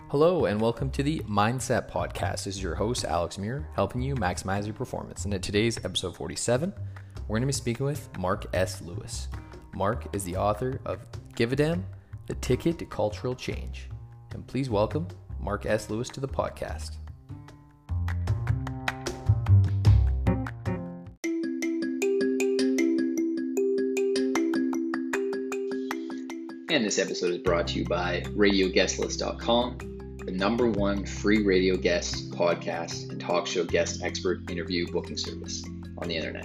Hello and welcome to the Mindset Podcast. This is your host, Alex Muir, helping you maximize your performance. And in today's episode 47, we're going to be speaking with Mark S. Lewis. Mark is the author of Give a Damn, The Ticket to Cultural Change. And please welcome Mark S. Lewis to the podcast. And this episode is brought to you by RadioGuestList.com, the #1 free radio guest, podcast, and talk show guest expert interview booking service on the internet.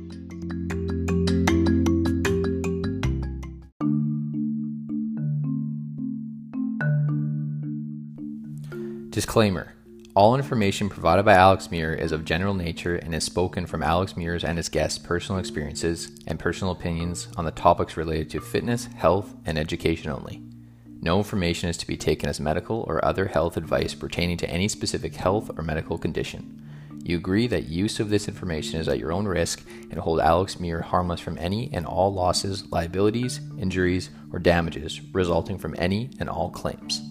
Disclaimer. All information provided by Alex Muir is of general nature and is spoken from Alex Muir's and his guests' personal experiences and personal opinions on the topics related to fitness, health, and education only. No information is to be taken as medical or other health advice pertaining to any specific health or medical condition. You agree that use of this information is at your own risk and hold Alex Muir harmless from any and all losses, liabilities, injuries, or damages resulting from any and all claims.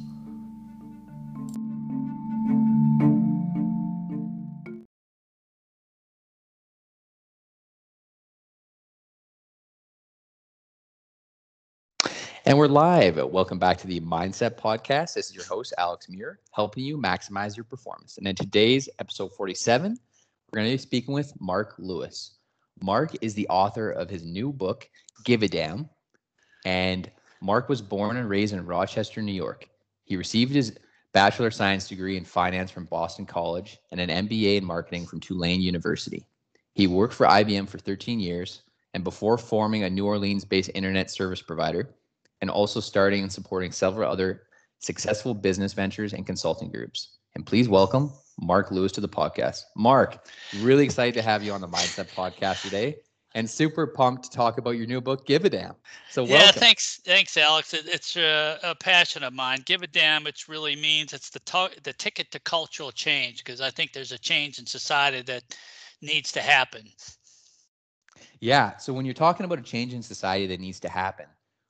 And we're live. Welcome back to the Mindset Podcast. This is your host, Alex Muir, helping you maximize your performance. And in today's episode 47, we're going to be speaking with Mark Lewis. Mark is the author of his new book, Give a Damn. And Mark was born and raised in Rochester, New York. He received his Bachelor of Science degree in finance from Boston College and an MBA in marketing from Tulane University. He worked for IBM for 13 years, and before forming a New Orleans-based internet service provider, and also starting and supporting several other successful business ventures and consulting groups. And please welcome Mark Lewis to the podcast. Mark, really excited to have you on the Mindset Podcast today, and super pumped to talk about your new book, Give a Damn. So welcome. Yeah, thanks, Alex. It's a passion of mine. Give a damn. It really means it's the ticket to cultural change, because I think there's a change in society that needs to happen. Yeah. So when you're talking about a change in society that needs to happen,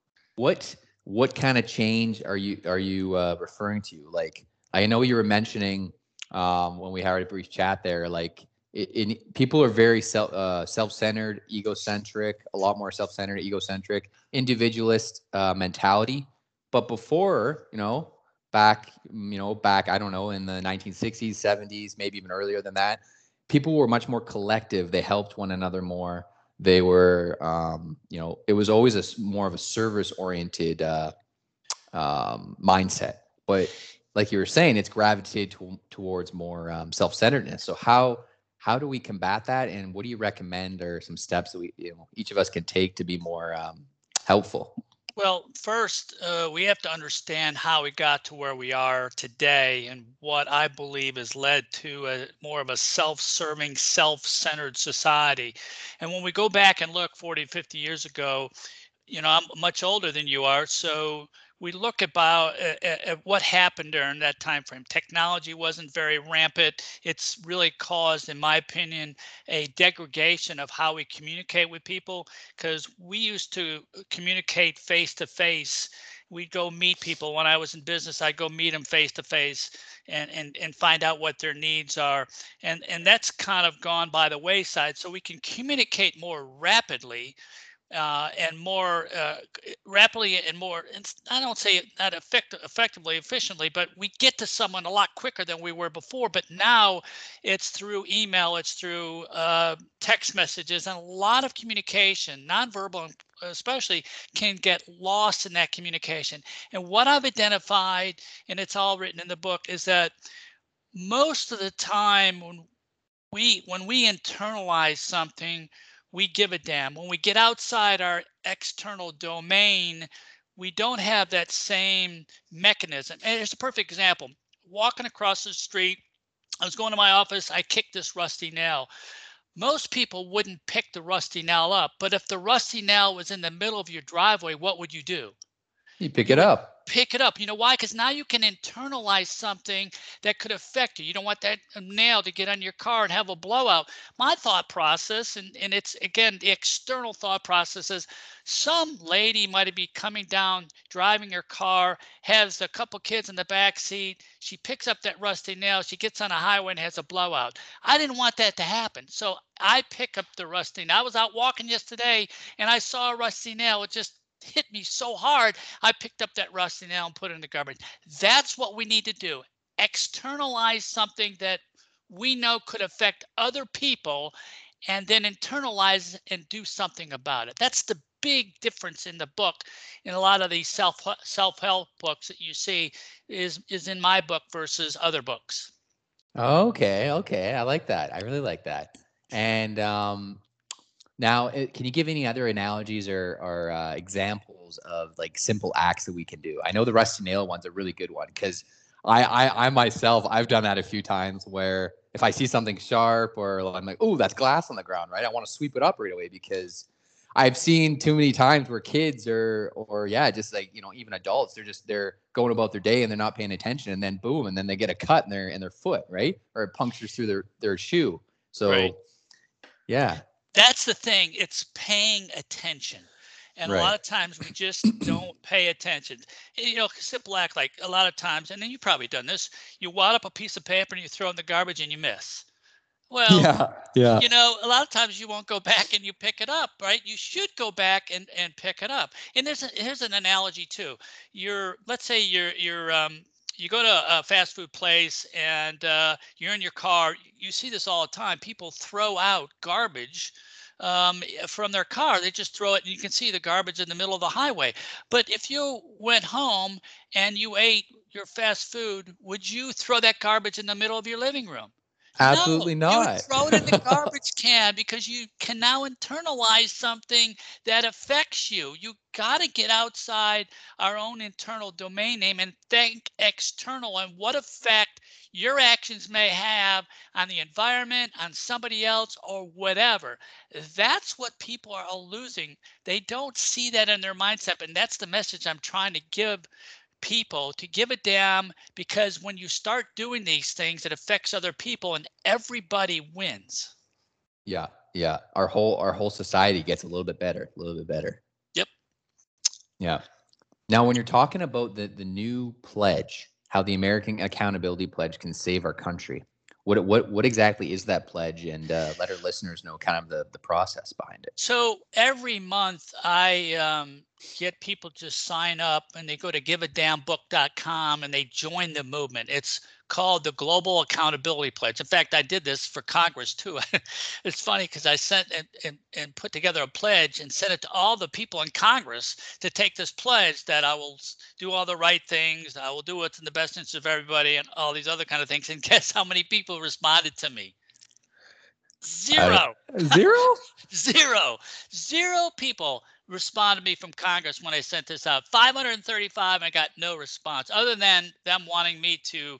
what kind of change are you referring to? Like, I know you were mentioning when we had a brief chat there, like people are very self-centered, egocentric, a lot more self-centered, egocentric, individualist mentality. But before, back, I don't know, in the 1960s, 70s, maybe even earlier than that, people were much more collective. They helped one another more. They were, it was always more of a service-oriented mindset. But like you were saying, it's gravitated towards more self-centeredness. So how do we combat that? And what do you recommend are some steps that each of us can take to be more helpful? Well, first, we have to understand how we got to where we are today and what I believe has led to more of a self-serving, self-centered society. And when we go back and look 40, 50 years ago, I'm much older than you are, so we look about at what happened during that time frame. Technology wasn't very rampant. It's really caused, in my opinion, a degradation of how we communicate with people, because we used to communicate face to face. We'd go meet people. When I was in business, I'd go meet them face to face and find out what their needs are. And that's kind of gone by the wayside. So we can communicate more rapidly and more rapidly and more, I don't say it not effectively, efficiently, but we get to someone a lot quicker than we were before. But now it's through email, it's through text messages, and a lot of communication, nonverbal especially, can get lost in that communication. And what I've identified, and it's all written in the book, is that most of the time when we internalize something, we give a damn. When we get outside our external domain, we don't have that same mechanism. And here's a perfect example. Walking across the street, I was going to my office, I kicked this rusty nail. Most people wouldn't pick the rusty nail up, but if the rusty nail was in the middle of your driveway, what would you do? You pick You it would up. pick it up. You know why? Because now you can internalize something that could affect you. You don't want that nail to get on your car and have a blowout. My thought process, and it's again the external thought process, is some lady might be coming down, driving her car, has a couple kids in the back seat. She picks up that rusty nail. She gets on a highway and has a blowout. I didn't want that to happen, so I pick up the rusty nail. I was out walking yesterday and I saw a rusty nail. It just hit me so hard. I picked up that rusty nail and put it in the garbage. That's what we need to do. Externalize something that we know could affect other people and then internalize and do something about it. That's the big difference in the book. In a lot of these self-help books that you see is in my book versus other books. Okay, okay. I like that. I really like that. And now, can you give any other analogies or examples of like simple acts that we can do? I know the rusty nail one's a really good one because I myself, I've done that a few times where if I see something sharp or I'm like, oh, that's glass on the ground, right? I want to sweep it up right away because I've seen too many times where kids or yeah, just like, even adults, they're going about their day and they're not paying attention, and then boom, and then they get a cut in their foot, right? Or it punctures through their shoe. So Right. yeah. That's the thing. It's paying attention. And a lot Right. of times we just don't pay attention. Simple act like a lot of times, and then you've probably done this, you wad up a piece of paper and you throw it in the garbage and you miss. Well, Yeah. Yeah. a lot of times you won't go back and you pick it up, right? You should go back and pick it up. And here's an analogy too. Let's say you go to a fast food place and you're in your car. You see this all the time. People throw out garbage from their car. They just throw it, and you can see the garbage in the middle of the highway. But if you went home and you ate your fast food, would you throw that garbage in the middle of your living room? No, Absolutely you would not. throw it in the garbage can because you can now internalize something that affects you. You got to get outside our own internal domain name and think external and what effect your actions may have on the environment, on somebody else, or whatever. That's what people are losing. They don't see that in their mindset. And that's the message I'm trying to give people, to give a damn, because when you start doing these things, it affects other people and everybody wins. Yeah. Yeah. Our whole society gets a little bit better, a little bit better. Yep. Yeah. Now, when you're talking about the new pledge, how the American Accountability Pledge can save our country, what exactly is that pledge? And let our listeners know kind of the process behind it. So every month I get people to sign up and they go to giveadamnbook.com and they join the movement. It's called the Global Accountability Pledge. In fact, I did this for Congress too. It's funny because I sent and put together a pledge and sent it to all the people in Congress to take this pledge that I will do all the right things. I will do what's in the best interest of everybody and all these other kind of things. And guess how many people responded to me? Zero. Zero? Zero people responded to me from Congress when I sent this out. 535, I got no response other than them wanting me to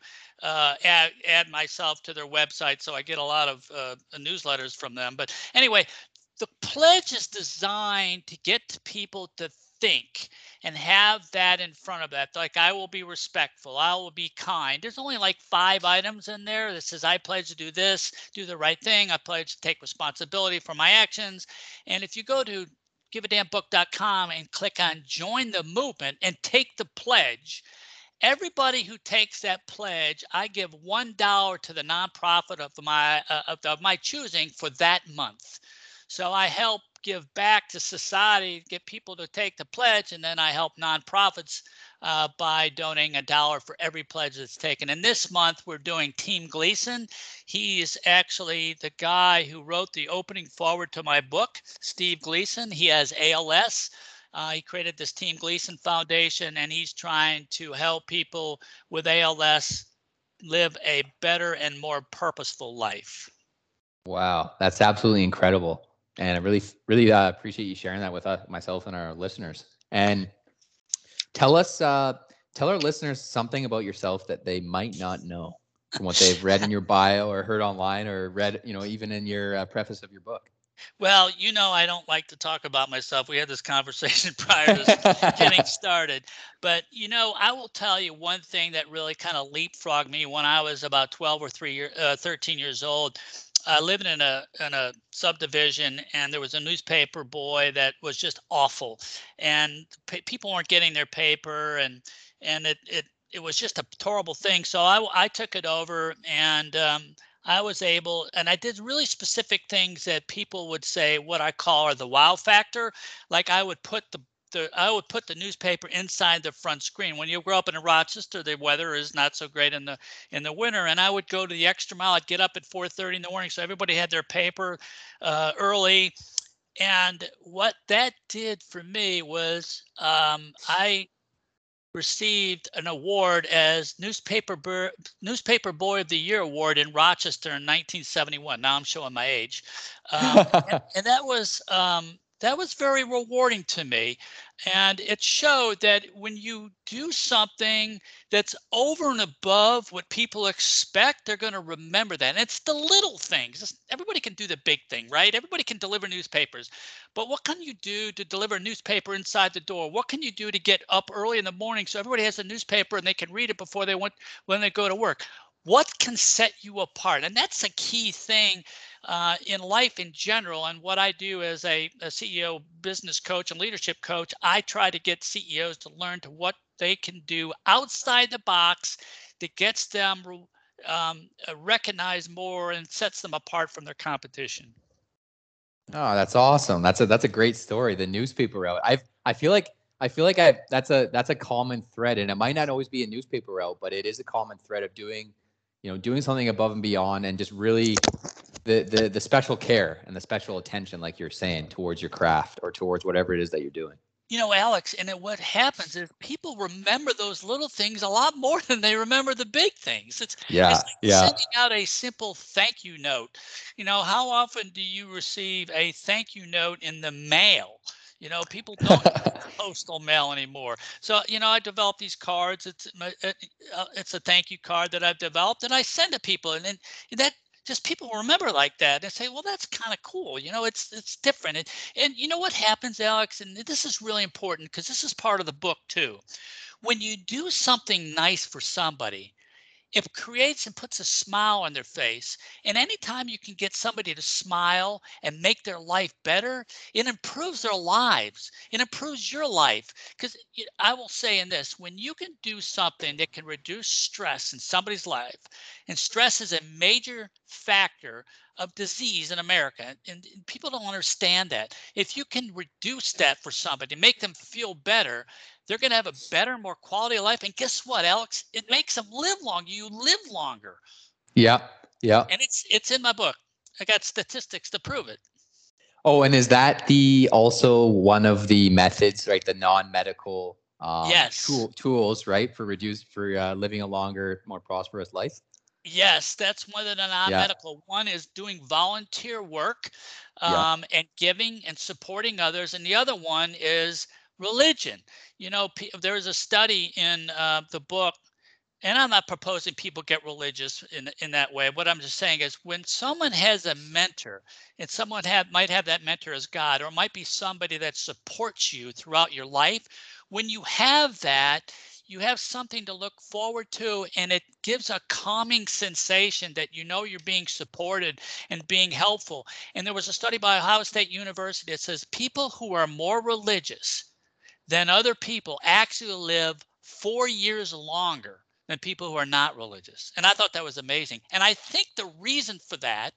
add myself to their website. So I get a lot of newsletters from them. But anyway, the pledge is designed to get people to think and have that in front of that. Like, I will be respectful. I will be kind. There's only like 5 items in there that says, I pledge to do this, do the right thing. I pledge to take responsibility for my actions. And if you go to giveadamnbook.com and click on join the movement and take the pledge, everybody who takes that pledge, I give $1 to the nonprofit of my choosing for that month. So I help give back to society, get people to take the pledge, and then I help nonprofits by donating $1 for every pledge that's taken. And this month we're doing Team Gleason. He is actually the guy who wrote the opening forward to my book, Steve Gleason. He has ALS. He created this Team Gleason Foundation, and he's trying to help people with ALS live a better and more purposeful life. Wow, that's absolutely incredible. And I really appreciate you sharing that with myself and our listeners. And tell our listeners something about yourself that they might not know from what they've read in your bio or heard online or read, even in your preface of your book. Well, I don't like to talk about myself. We had this conversation prior to getting started. But, I will tell you one thing that really kind of leapfrogged me when I was about 12 or 13 years old. I lived in a subdivision, and there was a newspaper boy that was just awful, and people weren't getting their paper, and it was just a horrible thing. So I took it over, and I was able, and I did really specific things that people would say what I call are the wow factor. Like I would put the newspaper inside the front screen. When you grow up in Rochester, the weather is not so great in the winter, and I would go to the extra mile. I'd get up at 4:30 in the morning, so everybody had their paper early. And what that did for me was I received an award as newspaper boy of the year award in Rochester in 1971. Now I'm showing my age, and that was very rewarding to me, and it showed that when you do something that's over and above what people expect, they're going to remember that. And it's the little things. Everybody can do the big thing, right? Everybody can deliver newspapers. But what can you do to deliver a newspaper inside the door? What can you do to get up early in the morning so everybody has a newspaper and they can read it before when they go to work? What can set you apart? And that's a key thing in life in general. And what I do as a CEO, business coach, and leadership coach, I try to get CEOs to learn to what they can do outside the box that gets them recognized more and sets them apart from their competition. Oh, that's awesome. That's a great story. The newspaper route. I feel like that's a common thread, and it might not always be a newspaper route, but it is a common thread of doing something above and beyond, and just really the special care and the special attention, like you're saying, towards your craft or towards whatever it is that you're doing. Alex, and what happens is people remember those little things a lot more than they remember the big things. It's Yeah, like yeah. sending out a simple thank you note. How often do you receive a thank you note in the mail? People don't use postal mail anymore. So, I developed these cards. It's a thank you card that I've developed, and I send to people, and that just people remember like that and say, well, that's kind of cool. It's different. And you know what happens, Alex? And this is really important because this is part of the book too. When you do something nice for somebody, it creates and puts a smile on their face. And anytime you can get somebody to smile and make their life better, it improves their lives. It improves your life. Because I will say in this, when you can do something that can reduce stress in somebody's life, and stress is a major factor of disease in America, and people don't understand that. If you can reduce that for somebody, make them feel better, they're going to have a better, more quality of life. And guess what, Alex? It makes them live longer. You live longer. Yeah, yeah. And it's in my book. I got statistics to prove it. Oh, and is that the also one of the methods, right? The non-medical Yes. tools, right, for living a longer, more prosperous life. Yes, that's one of the Yeah, non-medical. One is doing volunteer work yeah, and giving and supporting others. And the other one is religion. There is a study in the book. And I'm not proposing people get religious in that way. What I'm just saying is when someone has a mentor and someone might have that mentor as God, or it might be somebody that supports you throughout your life. When you have that, you have something to look forward to, and it gives a calming sensation that you're being supported and being helpful. And there was a study by Ohio State University that says people who are more religious than other people actually live 4 years longer than people who are not religious. And I thought that was amazing. And I think the reason for that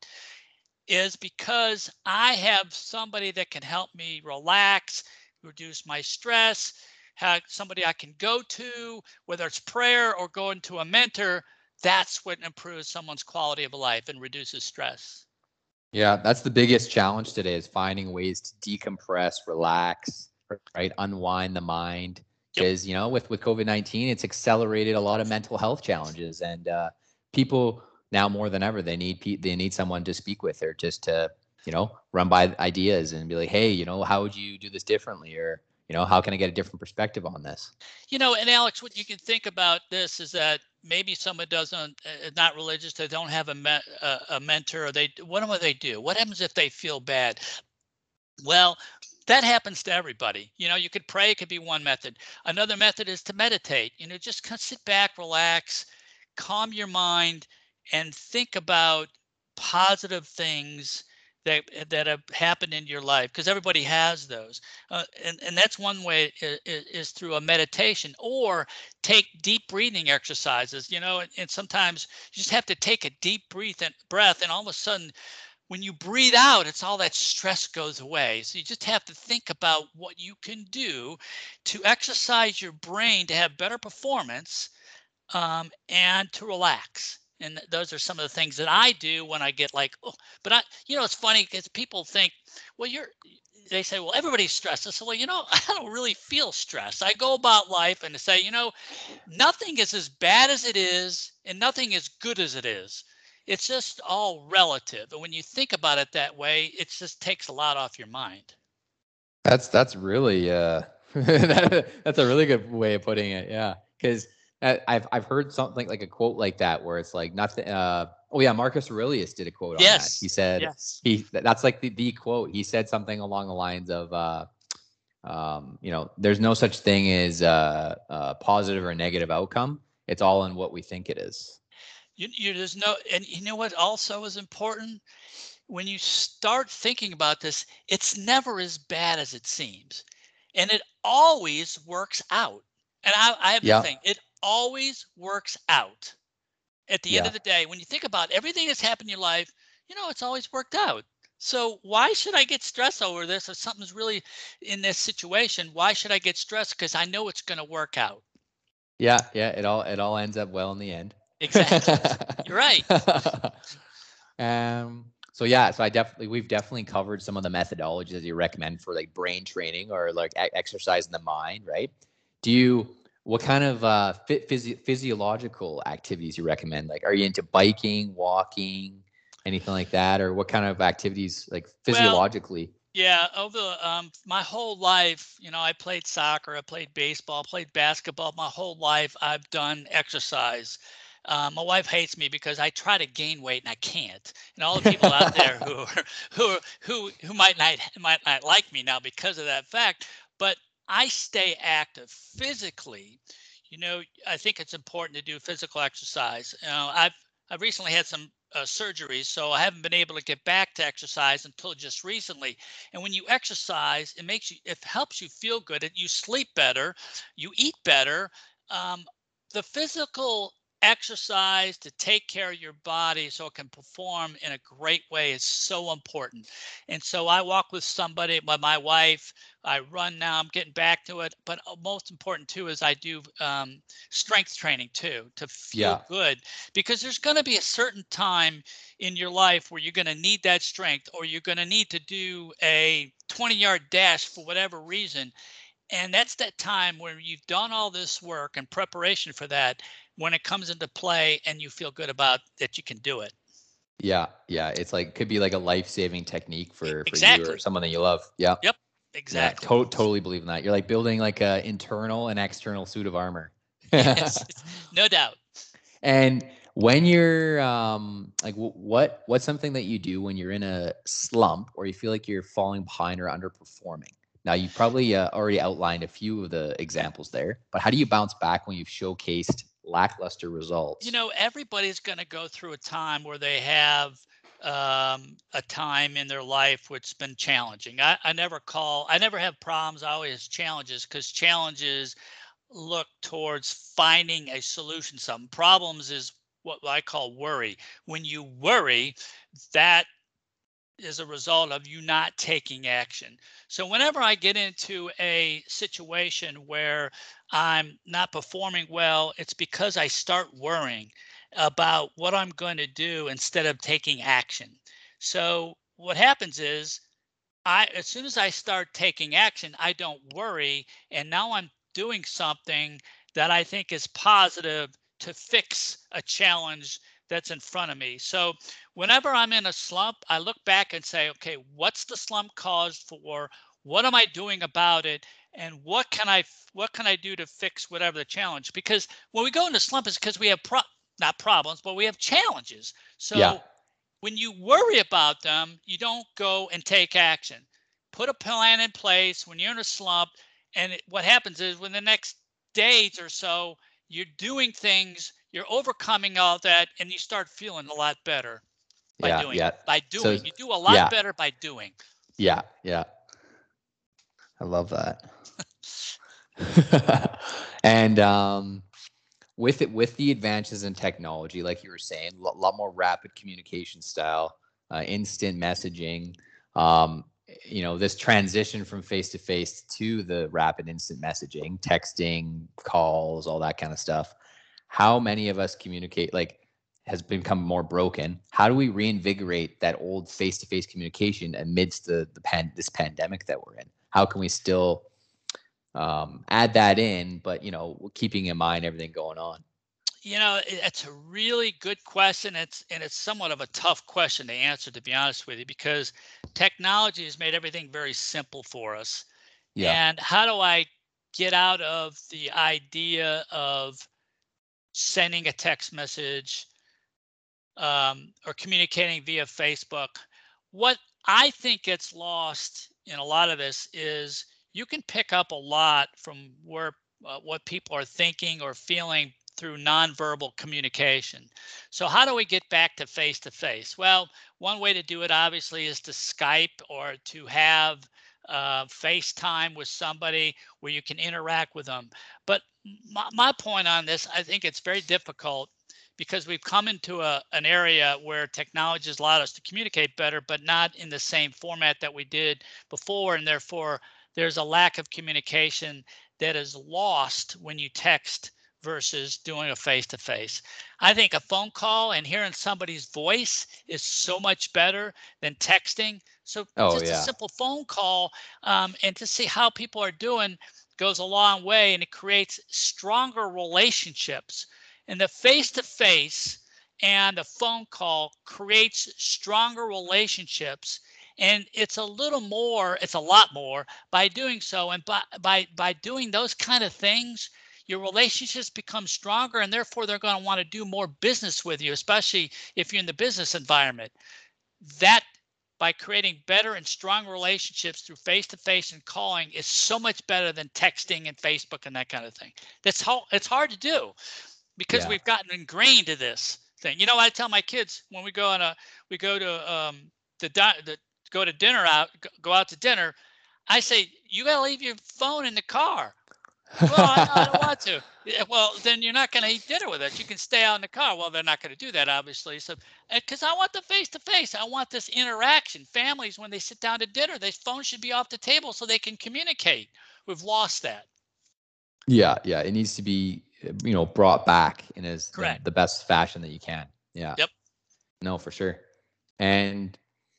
is because I have somebody that can help me relax, reduce my stress, have somebody I can go to, whether it's prayer or going to a mentor. That's what improves someone's quality of life and reduces stress. yeah. That's the biggest challenge today, is finding ways to decompress, relax, right, unwind the mind. Yep. Because with COVID-19, it's accelerated a lot of mental health challenges, and people now more than ever they need someone to speak with, or just to run by ideas and be like, hey, how would you do this differently, or how can I get a different perspective on this? And Alex, what you can think about this is that maybe someone doesn't, not religious, they don't have a mentor, or what do they do? What happens if they feel bad? Well, that happens to everybody. You could pray, it could be one method. Another method is to meditate. Just kind of sit back, relax, calm your mind, and think about positive things that have happened in your life, because everybody has those. And that's one way, is through a meditation, or take deep breathing exercises. And sometimes you just have to take a deep breath, and all of a sudden, when you breathe out, it's all that stress goes away. So you just have to think about what you can do to exercise your brain to have better performance, and to relax. And those are some of the things that I do when I get like, oh, but it's funny because people think, well, they say, well, everybody's stressed. I say, well, I don't really feel stressed. I go about life and say, nothing is as bad as it is, and nothing as good as it is. It's just all relative. And when you think about it that way, it just takes a lot off your mind. That's really that's a really good way of putting it. Yeah, because I've heard something like a quote like that where it's like nothing. Oh yeah, Marcus Aurelius did a quote on that. He said that's like the quote. He said something along the lines of there's no such thing as positive or negative outcome. It's all in what we think it is. There's no, and what also is important? When you start thinking about this, it's never as bad as it seems. And it always works out. And I have the thing, it always works out. At the end of the day, when you think about everything that's happened in your life, it's always worked out. So why should I get stressed over this? If something's really in this situation, why should I get stressed? Because I know it's going to work out. Yeah. It all ends up well in the end. Exactly. You're right. So we've definitely covered some of the methodologies you recommend for like brain training or like exercise in the mind, right? What kind of physiological activities you recommend? Like, are you into biking, walking, anything like that? Or what kind of activities like physiologically? Yeah, over my whole life, I played soccer, I played baseball, played basketball. My whole life, I've done exercise. My wife hates me because I try to gain weight and I can't. And all the people out there who might not like me now because of that fact, but I stay active physically. I think it's important to do physical exercise. I've recently had some surgeries, so I haven't been able to get back to exercise until just recently. And when you exercise, it helps you feel good. You sleep better, you eat better. The physical exercise to take care of your body so it can perform in a great way is so important. And so I walk with somebody, my wife, I run now, I'm getting back to it. But most important too is I do strength training too, to feel good, because there's going to be a certain time in your life where you're going to need that strength, or you're going to need to do a 20-yard dash for whatever reason. And that's that time where you've done all this work and preparation for that, when it comes into play and you feel good about that you can do it. Yeah. It's like, could be like a life-saving technique for you or someone that you love. Yeah. Yep. Exactly. Yeah, totally believe in that. You're like building like a internal and external suit of armor. Yes, no doubt. And when you're like, what's something that you do when you're in a slump or you feel like you're falling behind or underperforming? Now, you probably already outlined a few of the examples there, but how do you bounce back when you've showcased lackluster results? Everybody's going to go through a time where they have a time in their life which has been challenging. I never have problems. I always have challenges, because challenges look towards finding a solution. Some problems is what I call worry. When you worry, that is a result of you not taking action. So whenever I get into a situation where I'm not performing well, it's because I start worrying about what I'm going to do instead of taking action. So what happens is, as soon as I start taking action, I don't worry, and now I'm doing something that I think is positive to fix a challenge that's in front of me. So whenever I'm in a slump, I look back and say, okay, what's the slump caused for? What am I doing about it? and what can I do to fix whatever the challenge? Because when we go into slump, it's because we have not problems, but we have challenges. Yeah. So when you worry about them, you don't go and take action. Put a plan in place when you're in a slump, and what happens is when the next days or so, you're doing things, you're overcoming all that, and you start feeling a lot better by Yeah. doing. Yeah. By So, doing, you do a lot yeah. better by doing. Yeah. Yeah. I love that. And with the advances in technology, like you were saying, a lot more rapid communication style, instant messaging. This transition from face to face to the rapid instant messaging, texting, calls, all that kind of stuff. How many of us communicate has become more broken? How do we reinvigorate that old face to face communication amidst this pandemic that we're in? How can we still add that in, but keeping in mind everything going on? It's a really good question. It's somewhat of a tough question to answer, to be honest with you, because technology has made everything very simple for us. Yeah. And how do I get out of the idea of sending a text message or communicating via Facebook? What I think gets lost in a lot of this is you can pick up a lot from what people are thinking or feeling through nonverbal communication. So how do we get back to face to face? Well, one way to do it obviously is to Skype or to have FaceTime with somebody where you can interact with them. But my point on this, I think it's very difficult because we've come into an area where technology has allowed us to communicate better, but not in the same format that we did before. And therefore, there's a lack of communication that is lost when you text versus doing a face-to-face. I think a phone call and hearing somebody's voice is so much better than texting. So Oh just a yeah. simple phone call and to see how people are doing goes a long way, and it creates stronger relationships. And the face-to-face and the phone call creates stronger relationships. And it's a lot more by doing so. And by doing those kind of things, your relationships become stronger, and therefore they're going to want to do more business with you, especially if you're in the business environment. That by creating better and strong relationships through face-to-face and calling is so much better than texting and Facebook and that kind of thing. It's hard to do because Yeah. we've gotten ingrained to this thing. I tell my kids when we go to the go to dinner go out to dinner, I say you got to leave your phone in the car. Well, I don't want to. Yeah, well, then you're not going to eat dinner with us. You can stay out in the car. Well, they're not going to do that, obviously. So, because I want the face to face, I want this interaction. Families, when they sit down to dinner, their phone should be off the table so they can communicate. We've lost that. Yeah, yeah. It needs to be, brought back in Correct. the best fashion that you can. Yeah. Yep. No, for sure. And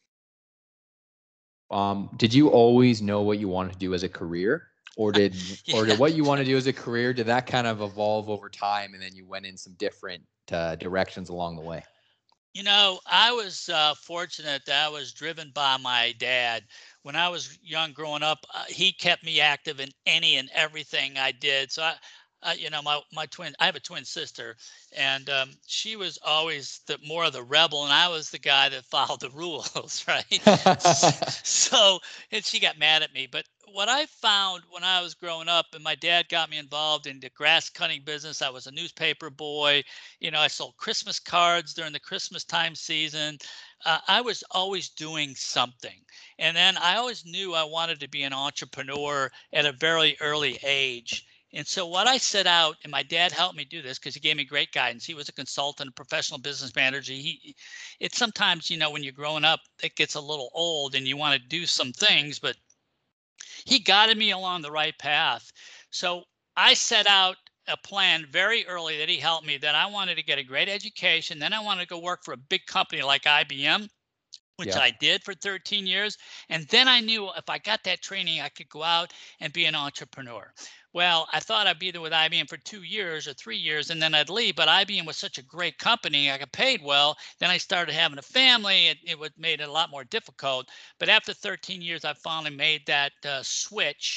did you always know what you wanted to do as a career, or did Yeah. what you want to do as a career, did that kind of evolve over time, and then you went in some different directions along the way? I was fortunate that I was driven by my dad. When I was young growing up, he kept me active in any and everything I did. So I have a twin sister, and she was always the more of the rebel, and I was the guy that followed the rules, right? So, and she got mad at me. But what I found when I was growing up, and my dad got me involved in the grass cutting business, I was a newspaper boy. I sold Christmas cards during the Christmas time season. I was always doing something. And then I always knew I wanted to be an entrepreneur at a very early age. And so what I set out, and my dad helped me do this because he gave me great guidance. He was a consultant, a professional business manager. It's sometimes, when you're growing up, it gets a little old and you want to do some things, but he guided me along the right path. So I set out a plan very early that he helped me, that I wanted to get a great education. Then I wanted to go work for a big company like IBM, which Yeah. I did for 13 years. And then I knew if I got that training, I could go out and be an entrepreneur. Well, I thought I'd be there with IBM for 2 years or 3 years, and then I'd leave. But IBM was such a great company. I got paid well. Then I started having a family. It made it a lot more difficult. But after 13 years, I finally made that switch.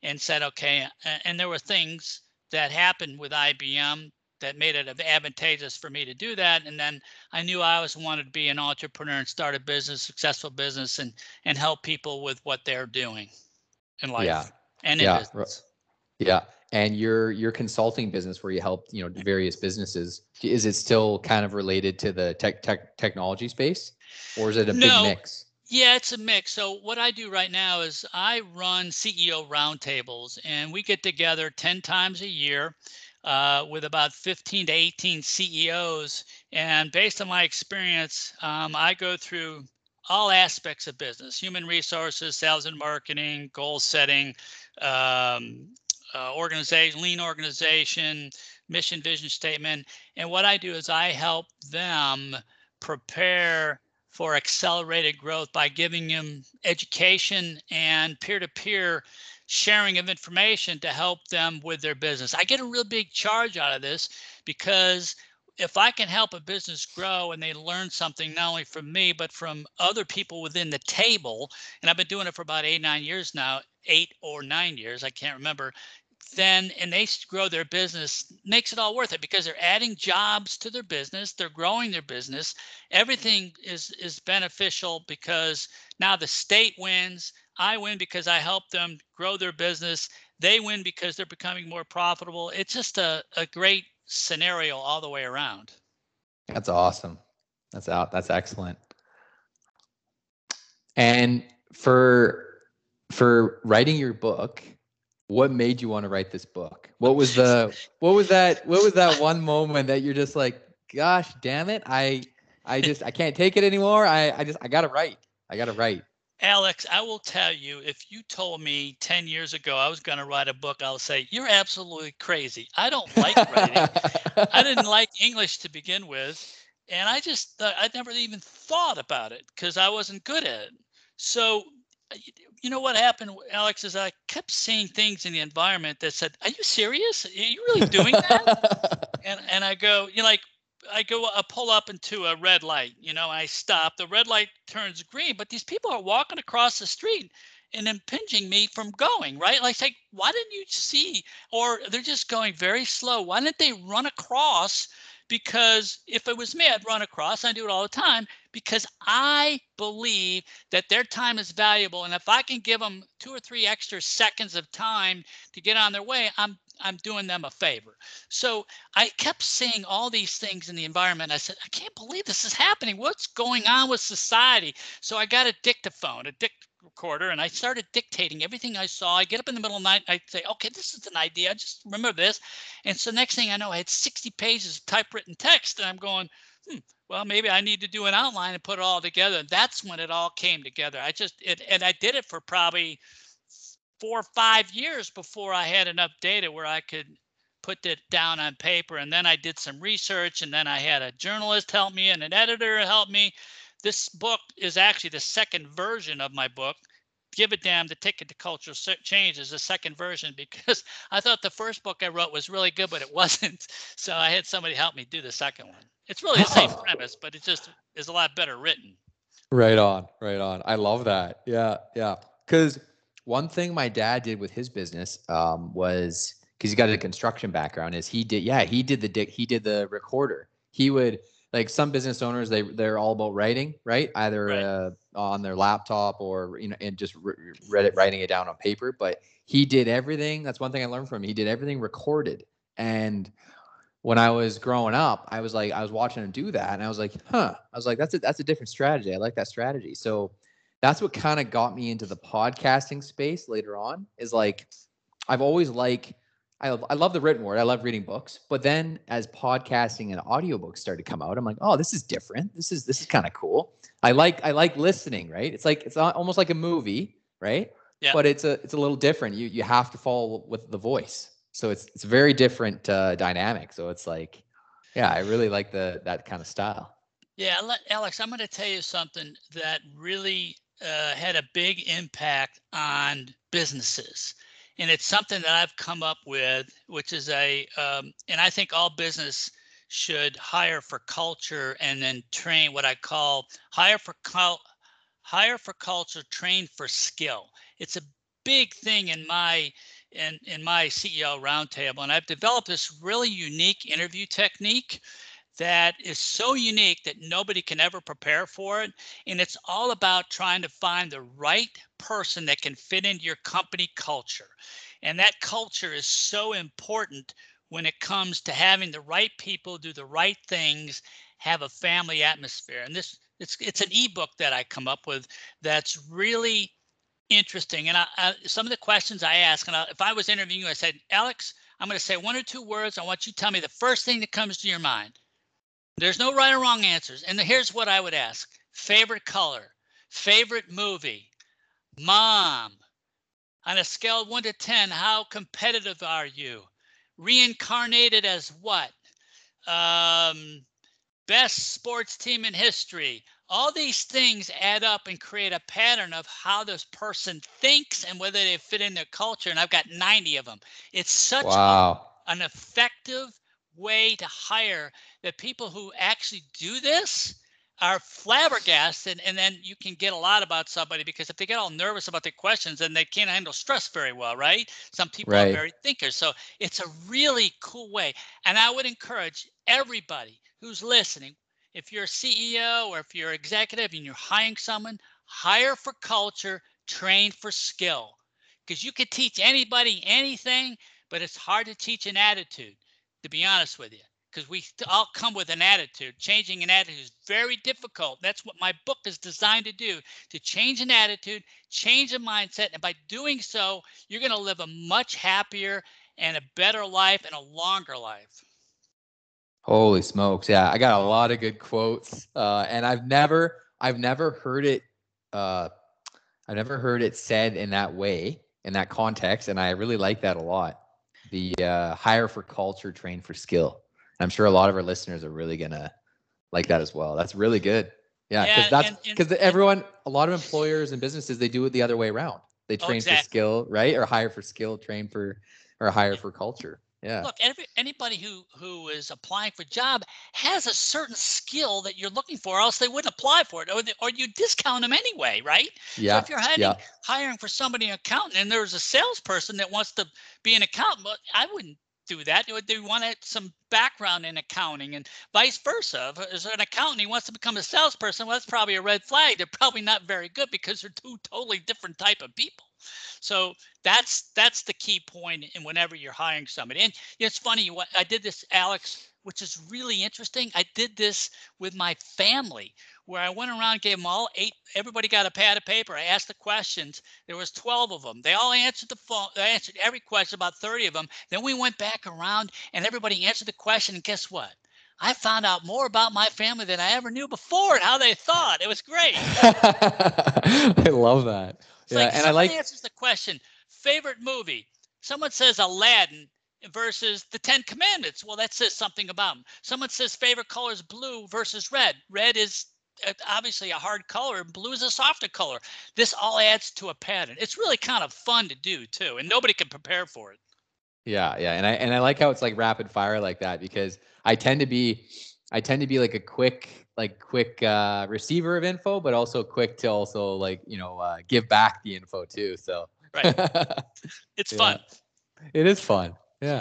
and said, okay, and there were things that happened with IBM that made it advantageous for me to do that. And then I knew I always wanted to be an entrepreneur and start a business, successful business, and help people with what they're doing in Yeah. life and in Yeah. business. Yeah. And your consulting business where you help, various businesses, is it still kind of related to the technology space, or is it a big No, mix? yeah, it's a mix. So what I do right now is I run CEO roundtables, and we get together 10 times a year with about 15 to 18 CEOs. And based on my experience, I go through all aspects of business: human resources, sales and marketing, goal setting, um, organization, lean organization, mission, vision statement. And what I do is I help them prepare for accelerated growth by giving them education and peer-to-peer sharing of information to help them with their business. I get a real big charge out of this because if I can help a business grow and they learn something not only from me, but from other people within the table, and I've been doing it for about 8 or 9 years now, 8 or 9 years, I can't remember, then and they grow their business, makes it all worth it because they're adding jobs to their business, they're growing their business. Everything is beneficial because now the state wins, I win because I help them grow their business, they win because they're becoming more profitable. It's just a great scenario all the way around. That's awesome. That's excellent. And for writing your book, what made you want to write this book? What was that one moment that you're just like, gosh, damn it, I can't take it anymore. I gotta write. I gotta write. Alex, I will tell you, if you told me 10 years ago I was going to write a book, I'll say, you're absolutely crazy. I don't like writing. I didn't like English to begin with. And I never even thought about it because I wasn't good at it. So, you know what happened, Alex, is I kept seeing things in the environment that said, are you serious? Are you really doing that? And I go, I pull up into a red light, I stop. The red light turns green, but these people are walking across the street and impinging me from going, right? Like, say, why didn't you see? Or they're just going very slow. Why didn't they run across? Because if it was me, I'd run across. I do it all the time because I believe that their time is valuable. And if I can give them 2 or 3 extra seconds of time to get on their way, I'm doing them a favor. So I kept seeing all these things in the environment. I said, I can't believe this is happening. What's going on with society? So I got a dictaphone, a recorder, and I started dictating everything I saw. I get up in the middle of the night, I say, okay, this is an idea. I just remember this. And so next thing I know, I had 60 pages of typewritten text, and I'm going, well, maybe I need to do an outline and put it all together. And that's when it all came together. And I did it for probably 4 or 5 years before I had enough data where I could put it down on paper. And then I did some research, and then I had a journalist help me and an editor help me. This book is actually the second version of my book. Give a Damn, The Ticket to Cultural Change is the second version because I thought the first book I wrote was really good, but it wasn't. So I had somebody help me do the second one. It's really the same premise, but it just is a lot better written. Right on, right on. I love that. Yeah, yeah. Because one thing my dad did with his business was, because he got a construction background, is he did the recorder. He would, like, some business owners, they're all about writing, right? Either Right. on their laptop or and just writing it down on paper. But he did everything. That's one thing I learned from him. He did everything recorded. And when I was growing up, I was watching him do that, and I was like, huh. I was like, that's a different strategy. I like that strategy. So that's what kind of got me into the podcasting space later on. Is like, I've always I love the written word. I love reading books. But then as podcasting and audiobooks started to come out, I'm like, oh, this is different. This is kind of cool. I like listening, right? It's almost like a movie, right? Yeah. But it's a little different. You have to follow with the voice. So it's a very different dynamic. So it's like, yeah, I really like that kind of style. Yeah, Alex, I'm going to tell you something that really had a big impact on businesses. And it's something that I've come up with, which is and I think all business should hire for culture and then train, what I call hire for culture, train for skill. It's a big thing in my in my CEO roundtable, and I've developed this really unique interview technique that is so unique that nobody can ever prepare for it. And it's all about trying to find the right person that can fit into your company culture. And that culture is so important when it comes to having the right people do the right things, have a family atmosphere. And it's an ebook that I come up with that's really interesting. And some of the questions I ask, and if I was interviewing you, I said, Alex, I'm going to say 1 or 2 words. I want you to tell me the first thing that comes to your mind. There's no right or wrong answers. And here's what I would ask. Favorite color, favorite movie, mom. On a scale of 1 to 10, how competitive are you? Reincarnated as what? Best sports team in history. All these things add up and create a pattern of how this person thinks and whether they fit in their culture. And I've got 90 of them. It's such an effective way to hire that people who actually do this are flabbergasted. And then you can get a lot about somebody, because if they get all nervous about their questions, then they can't handle stress very well, right? Some people are very thinkers. So it's a really cool way. And I would encourage everybody who's listening, if you're a CEO or if you're an executive and you're hiring someone, hire for culture, train for skill. Because you could teach anybody anything, but it's hard to teach an attitude, to be honest with you, because we all come with an attitude. Changing an attitude is very difficult. That's what my book is designed to do, to change an attitude, change a mindset. And by doing so, you're going to live a much happier and a better life and a longer life. Holy smokes. Yeah, I got a lot of good quotes. And I've never heard it said in that way, in that context. And I really like that a lot. The hire for culture, train for skill. And I'm sure a lot of our listeners are really gonna like that as well. That's really good. Yeah, because a lot of employers and businesses, they do it the other way around. They train for skill, right? Or hire for skill, hire for culture. Yeah. Look, anybody who is applying for a job has a certain skill that you're looking for, or else they wouldn't apply for it, or you discount them anyway, right? Yeah. So if you're hiring for somebody, an accountant, and there's a salesperson that wants to be an accountant, well, I wouldn't do that. They want some background in accounting, and vice versa. If there's an accountant, he wants to become a salesperson, well, that's probably a red flag. They're probably not very good, because they're two totally different type of people. So that's the key point in whenever you're hiring somebody. And it's funny, I did this, Alex, which is really interesting. I did this with my family, where I went around, gave them all 8, everybody got a pad of paper. I asked the questions. There was 12 of them. They all answered the phone. They answered every question, about 30 of them. Then we went back around and everybody answered the question. And guess what? I found out more about my family than I ever knew before, and how they thought. It was great. I love that. And somebody answers the question, favorite movie. Someone says Aladdin versus the 10 Commandments. Well, that says something about them. Someone says favorite color is blue versus red. Red is obviously a hard color, and blue is a softer color. This all adds to a pattern. It's really kind of fun to do too, and nobody can prepare for it. Yeah, and I like how it's like rapid fire like that, because I tend to be like a quick receiver of info, but also quick to also give back the info too. So right, it's fun. It is fun. Yeah.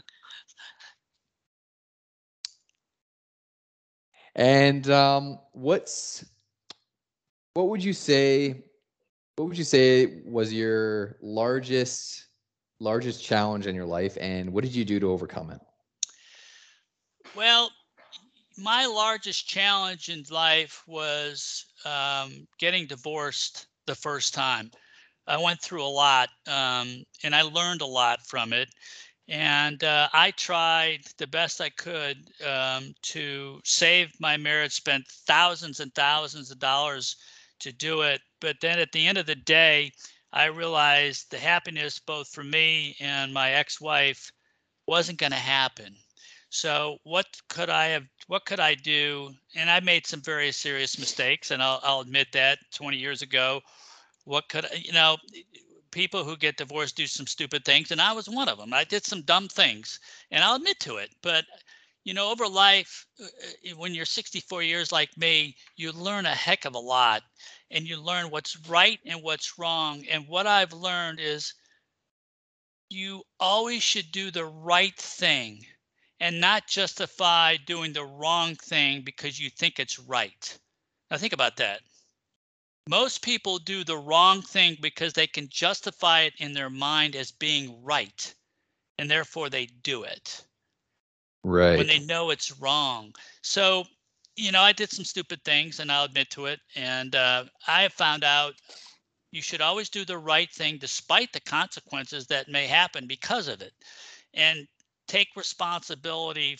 And what would you say was your largest challenge in your life, and what did you do to overcome it? Well, my largest challenge in life was getting divorced the first time. I went through a lot, and I learned a lot from it. And I tried the best I could to save my marriage, spent thousands and thousands of dollars to do it. But then at the end of the day, I realized the happiness both for me and my ex-wife wasn't going to happen. So what could I do? And I made some very serious mistakes, and I'll admit that 20 years ago. What could people who get divorced do some stupid things, and I was one of them. I did some dumb things, and I'll admit to it. But over life, when you're 64 years like me, you learn a heck of a lot, and you learn what's right and what's wrong. And what I've learned is you always should do the right thing and not justify doing the wrong thing because you think it's right. Now think about that. Most people do the wrong thing because they can justify it in their mind as being right, and therefore they do it when they Right. know it's wrong. So, I did some stupid things, and I'll admit to it. And I have found out you should always do the right thing despite the consequences that may happen because of it, and take responsibility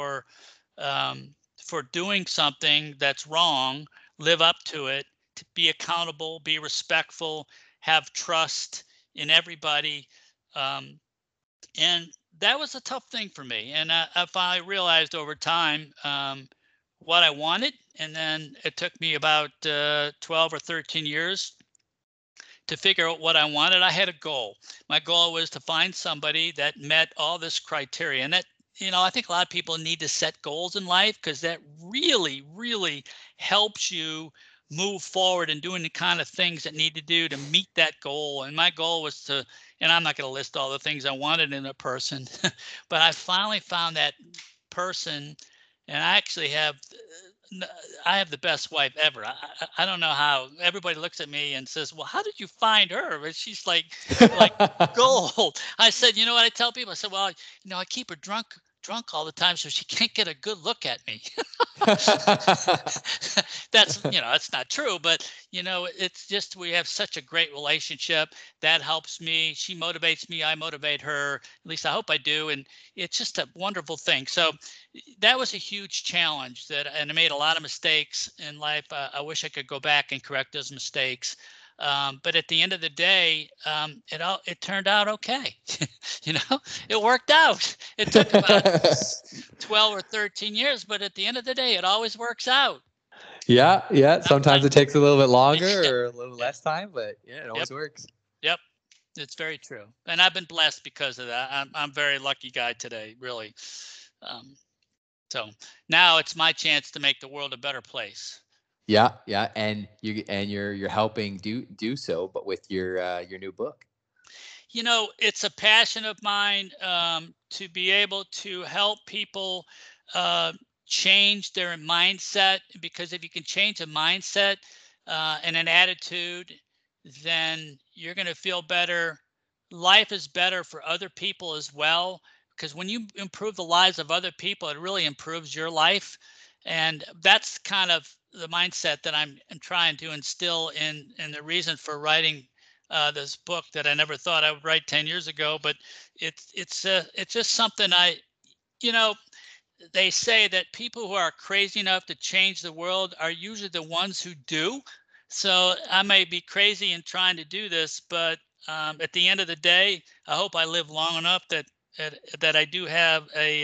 for doing something that's wrong, live up to it, to be accountable, be respectful, have trust in everybody. Um, and that was a tough thing for me. And I finally realized over time what I wanted. And then it took me about 12 or 13 years to figure out what I wanted. I had a goal. My goal was to find somebody that met all this criteria. And that, I think a lot of people need to set goals in life because that really, really helps you move forward and doing the kind of things that need to do to meet that goal. And my goal was to, and I'm not going to list all the things I wanted in a person, but I finally found that person. And I actually I have the best wife ever. I don't know how. Everybody looks at me and says, "Well, how did you find her?" And she's like gold. I said, "You know what I tell people?" I said, "Well, I keep her drunk all the time so she can't get a good look at me." That's not true, but it's just we have such a great relationship that helps me. She motivates me, I motivate her. At least I hope I do, and it's just a wonderful thing. So that was a huge challenge and I made a lot of mistakes in life. I wish I could go back and correct those mistakes. But at the end of the day, it turned out okay. It worked out. It took about 12 or 13 years, but at the end of the day, it always works out. Yeah, yeah. Sometimes Sometimes, it takes a little bit longer yeah, or a little yeah, less time, but yeah, it yep, always works. yep. It's very true, and I've been blessed because of that. I'm very lucky guy today, really. Um, so now it's my chance to make the world a better place. Yeah, yeah, and you're helping do so, but with your new book. It's a passion of mine to be able to help people uh, change their mindset. Because if you can change a mindset and an attitude, then you're going to feel better. Life is better for other people as well. Because when you improve the lives of other people, it really improves your life. And that's kind of the mindset that I'm trying to instill in the reason for writing this book that I never thought I would write 10 years ago. But it's just something you know, they say that people who are crazy enough to change the world are usually the ones who do. So I may be crazy in trying to do this, but at the end of the day, I hope I live long enough that I do have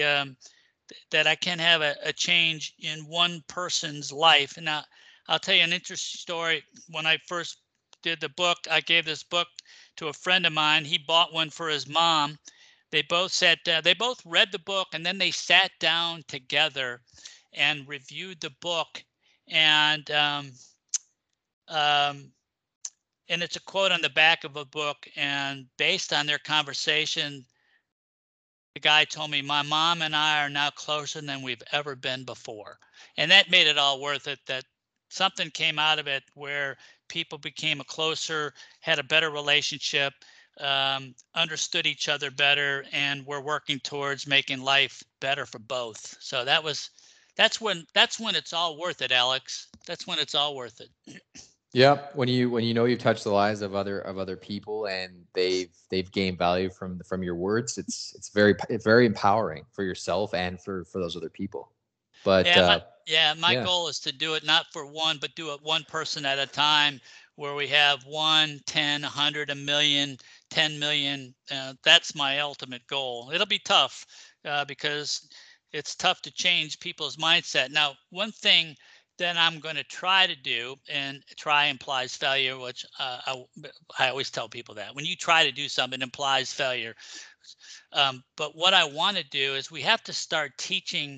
that I can have a change in one person's life. And now I'll tell you an interesting story. When I first did the book, I gave this book to a friend of mine. He bought one for his mom. They both sat down, they both read the book, and then they sat down together and reviewed the book. And um, and it's a quote on the back of a book. And based on their conversation, the guy told me, "My mom and I are now closer than we've ever been before." And that made it all worth it, that something came out of it where people became a closer, had a better relationship, understood each other better, and were working towards making life better for both. So that's when it's all worth it, Alex. That's when it's all worth it. Yep. When you know you've touched the lives of other people and they've gained value from your words, it's very empowering for yourself and for those other people. But My yeah, goal is to do it not for one, but do it one person at a time, where we have 1, 10, 100, a million, 10 million. That's my ultimate goal. It'll be tough because it's tough to change people's mindset. Now, one thing that I'm going to try to do, and try implies failure, which I always tell people that when you try to do something, it implies failure. But what I want to do is we have to start teaching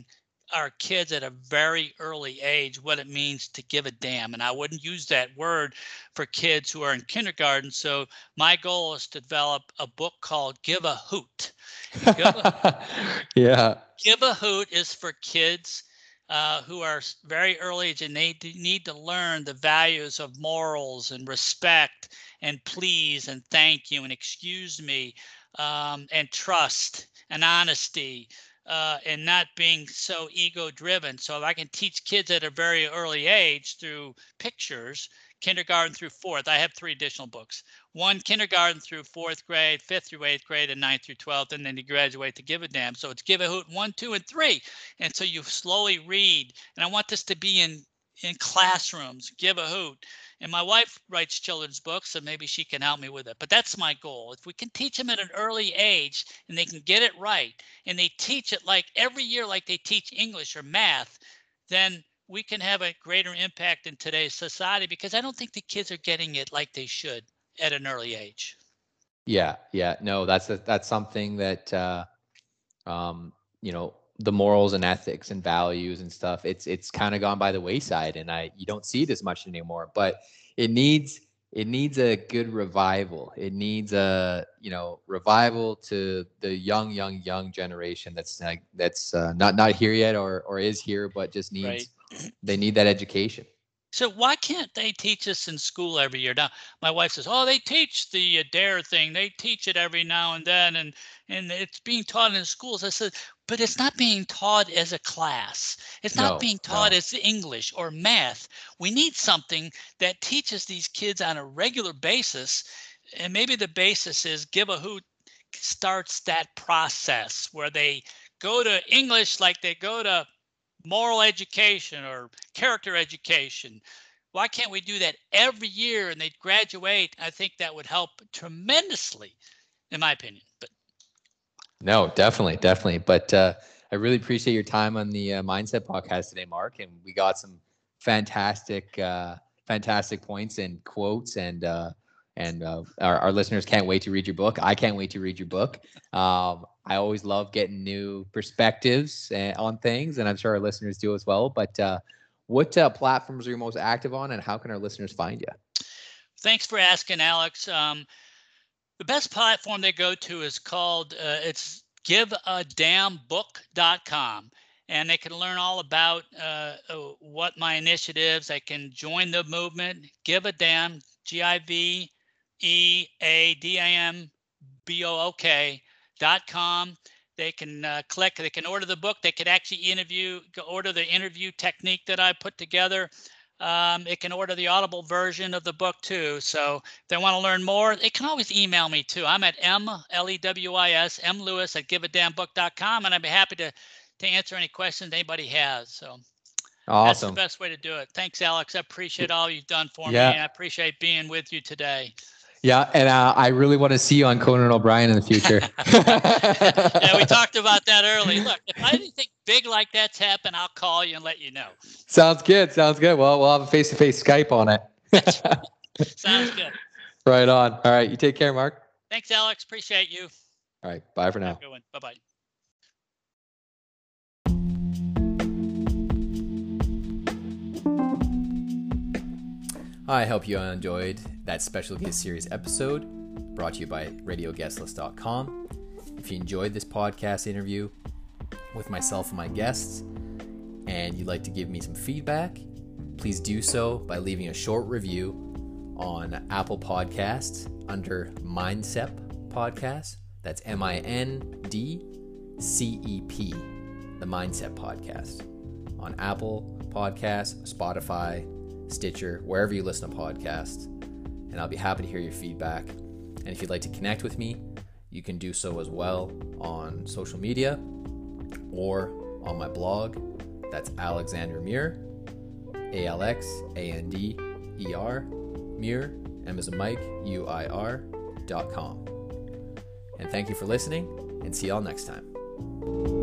our kids at a very early age what it means to give a damn. And I wouldn't use that word for kids who are in kindergarten. So my goal is to develop a book called Give a Hoot. Yeah. Give a Hoot is for kids who are very early age, and they need to learn the values of morals and respect and please and thank you and excuse me, and trust and honesty, and not being so ego driven. So if I can teach kids at a very early age through pictures, kindergarten through fourth, I have 3 additional books. One, kindergarten through 4th grade, 5th through 8th grade, and 9th through 12th, and then you graduate to Give a Damn. So it's Give a Hoot 1, 2, and 3. And so you slowly read. And I want this to be in classrooms, Give a Hoot. And my wife writes children's books, so maybe she can help me with it. But that's my goal. If we can teach them at an early age and they can get it right, and they teach it like every year like they teach English or math, then we can have a greater impact in today's society, because I don't think the kids are getting it like they should at an early age. Yeah. No, that's something that, the morals and ethics and values and stuff, it's kind of gone by the wayside, and you don't see it as much anymore, but it needs a good revival. It needs a, revival to the young generation that's not here yet or is here, but just needs, right. They need that education. So why can't they teach us in school every year? Now, my wife says, "Oh, they teach the DARE thing. They teach it every now and then, and it's being taught in schools." I said, "But it's not being taught as a class. It's not being taught as English or math. We need something that teaches these kids on a regular basis, and maybe the basis is Give a Hoot starts that process where they go to English like they go to moral education or character education. Why can't we do that every year and they'd graduate? I think that would help tremendously, in my opinion." But no, definitely. But I really appreciate your time on the Mindset podcast today, Mark. And we got some fantastic points and quotes, and our listeners can't wait to read your book. I can't wait to read your book. I always love getting new perspectives on things, and I'm sure our listeners do as well. But what platforms are you most active on, and how can our listeners find you? Thanks for asking, Alex. The best platform they go to is called, it's giveadamnbook.com. And they can learn all about what my initiatives. They can join the movement, Give a Damn, GIVEADAMBOOK.com. They can click, they can order the book. They could actually order the interview technique that I put together. It can order the Audible version of the book too. So if they want to learn more, they can always email me too. I'm at mlewis@giveadamnbook.com, and I'd be happy to answer any questions anybody has. So awesome. That's the best way to do it. Thanks, Alex. I appreciate all you've done for me, and I appreciate being with you today. Yeah, and I really want to see you on Conan O'Brien in the future. Yeah, we talked about that early. Look, if anything big like that's happened, I'll call you and let you know. Sounds good. Well, we'll have a face-to-face Skype on it. Sounds good. Right on. All right, you take care, Mark. Thanks, Alex. Appreciate you. All right, bye for now. Have a good one. Bye-bye. I hope you enjoyed that special guest series episode brought to you by RadioGuestlist.com. If you enjoyed this podcast interview with myself and my guests, and you'd like to give me some feedback, please do so by leaving a short review on Apple Podcasts under Mindcep Podcast. That's MINDCEP, the Mindset Podcast, on Apple Podcasts, Spotify, Stitcher, wherever you listen to podcasts, and I'll be happy to hear your feedback. And if you'd like to connect with me, you can do so as well on social media or on my blog. That's Alexander Muir, ALXANDER, Muir, M as in Mike, UIR.com. And thank you for listening, and see y'all next time.